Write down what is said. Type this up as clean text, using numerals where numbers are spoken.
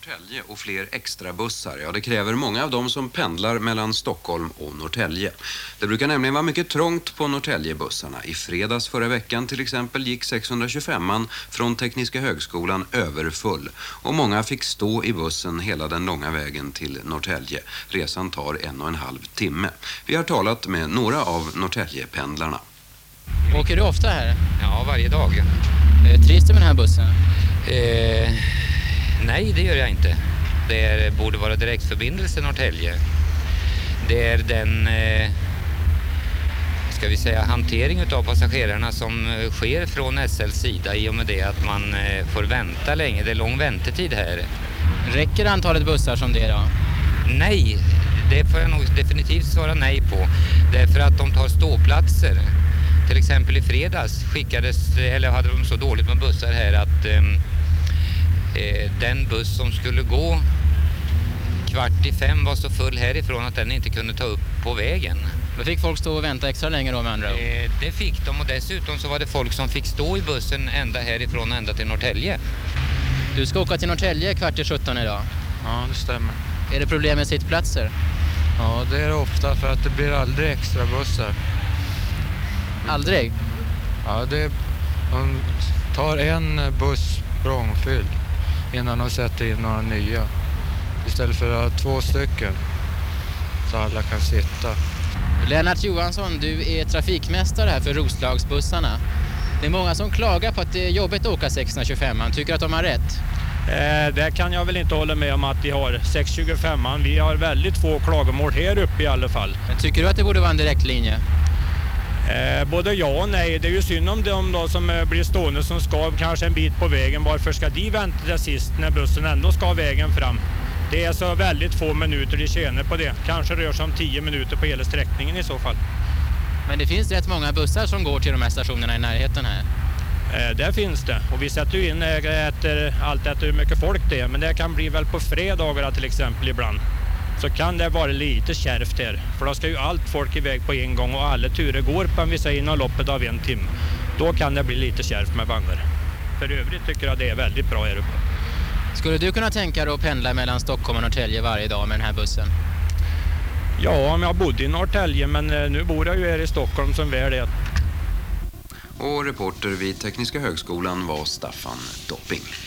Norrtälje och fler extra bussar. Ja, det kräver många av dem som pendlar mellan Stockholm och Norrtälje. Det brukar nämligen vara mycket trångt på Norrtäljebussarna. I fredags förra veckan till exempel gick 625an från Tekniska högskolan överfull. Och många fick stå i bussen hela den långa vägen till Norrtälje. Resan tar 1,5 timme. Vi har talat med några av Norrtäljependlarna. Åker du ofta här? Ja, varje dag. Trivs du med den här bussen? Nej, det gör jag inte. Det borde vara direktförbindelse Norrtälje. Det är den ska vi säga, hantering av passagerarna som sker från SLs sida i och med det att man får vänta länge. Det är lång väntetid här. Räcker antalet bussar som det är då? Nej, det får jag nog definitivt svara nej på. Därför att de tar ståplatser. Till exempel i fredags hade de så dåligt med bussar här att den buss som skulle gå 4:45 var så full härifrån att den inte kunde ta upp på vägen. Då fick folk stå och vänta extra länge då med andra ord? Det fick de, och dessutom så var det folk som fick stå i bussen ända härifrån ända till Norrtälje. Du ska åka till Norrtälje 16:15 idag? Ja, det stämmer. Är det problem med sittplatser? Ja, det är det ofta för att det blir aldrig extra bussar. Aldrig? Ja, de tar en buss prångfylld innan de sätter in några nya. Istället för att ha 2 stycken så alla kan sitta. Lennart Johansson, du är trafikmästare här för Roslagsbussarna. Det är många som klagar på att det är jobbigt att åka 625. Tycker att de har rätt? Det kan jag väl inte hålla med om att vi har 625. Vi har väldigt få klagomål här uppe i alla fall. Men tycker du att det borde vara en direkt linje? Både ja och nej. Det är ju synd om de då som blir stående som ska kanske en bit på vägen. Varför ska de vänta till sist när bussen ändå ska vägen fram? Det är så väldigt få minuter de tjänar på det. Kanske rör sig om 10 minuter på hela sträckningen i så fall. Men det finns rätt många bussar som går till de här stationerna i närheten här. Där finns det. Och vi sätter ju in efter hur mycket folk det är. Men det kan bli väl på fredagar till exempel ibland. Så kan det vara lite kärvt här. För då ska ju allt folk iväg på en gång och alla turer går på vi säger inom loppet av 1 timme. Då kan det bli lite kärvt med vagnar. För övrigt tycker jag det är väldigt bra här uppe. Skulle du kunna tänka dig att pendla mellan Stockholm och Norrtälje varje dag med den här bussen? Ja, om jag bodde i Norrtälje, men nu bor jag ju här i Stockholm som väl är. Och reporter vid Tekniska högskolan var Staffan Dopping.